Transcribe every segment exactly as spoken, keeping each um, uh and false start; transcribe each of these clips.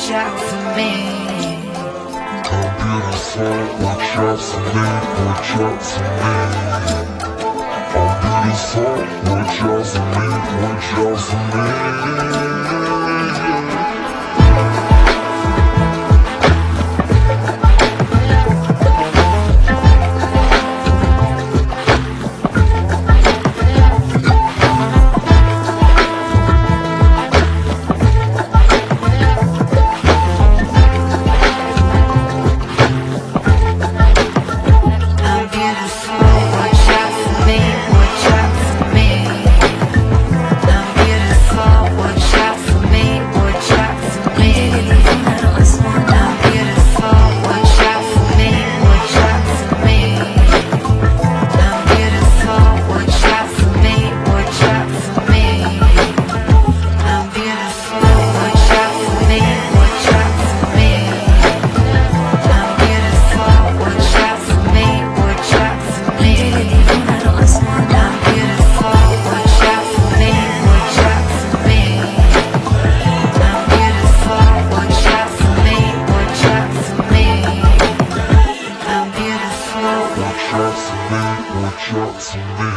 watch out for me. I'm beautiful, watch out for me, watch out for me. I'm beautiful, watch out for me, watch out for me. Watch out for me,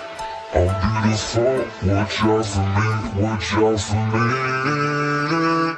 I'm beautiful, watch out for me, watch out for me.